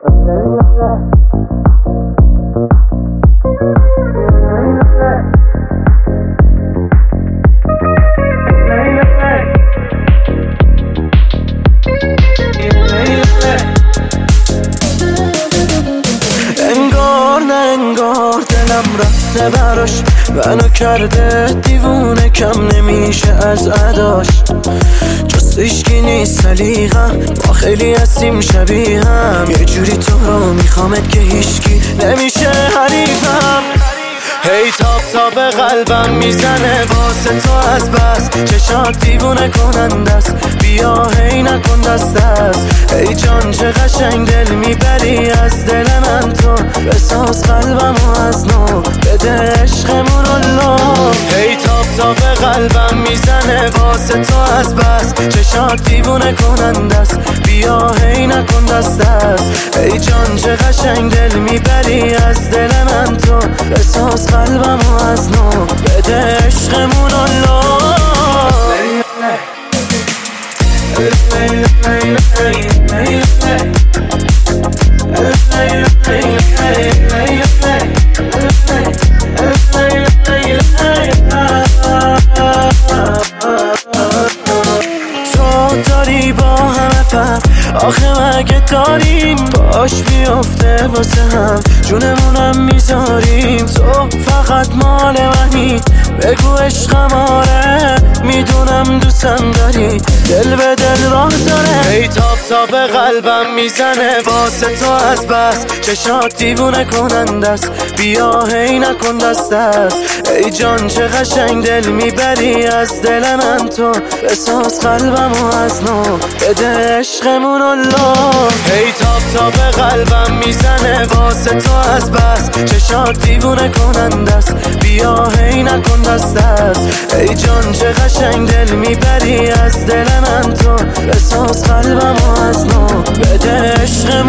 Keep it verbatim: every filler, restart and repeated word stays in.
انگار نه انگار دلم رفته براش، منو کرده دیوونه، کم نمیشه از اداش. جز هیچکی نیست سلیقم، ما خیلی هستیم شبیه هم، یه جوری تو رو میخوامت که هیچکی نمیشه حریفم. هی تاب تاب قلبم میزنه واسه تو از بس، چشات دیوونه کننده است، بیا هی نکن دست دست. ای جان چه قشنگ دل میبری از دل من تو، بساز قلبمو از نو، بده عشقمون رو. هی تاب تاب قلبم میزنه واسه تو از بس، چشات دیوونه کننده است، بیا هی نکن دست دست. ای جان چه قشنگ دل میبری از دل من تو، بساز قلبمو از نو، بده عشقمون رو. تو داری با همه فهم، آخه مگه داریم باش بیفته واسه هم، جونمونم میذاریم. تو فقط مال منی، بگو عشقم آره، میدونم دوستم داری، دل به دل راه داره. ای تاب تاب قلبم میزنه واسه تو از بس، چشات دیوونه کننده است، بیا هی نکن دست دست. ای جان چه قشنگ دل میبری از دل من تو، بساز قلبمو از نو، بده عشقمون رو. هی تاب تاب قلبم میزنه واسه تو از بس، چشات دیوونه کننده است، بیا هی نکن دست دست. ای جان چه قشنگ دل میبری از دل من تو، بساز قلبمو از نو، بده عشق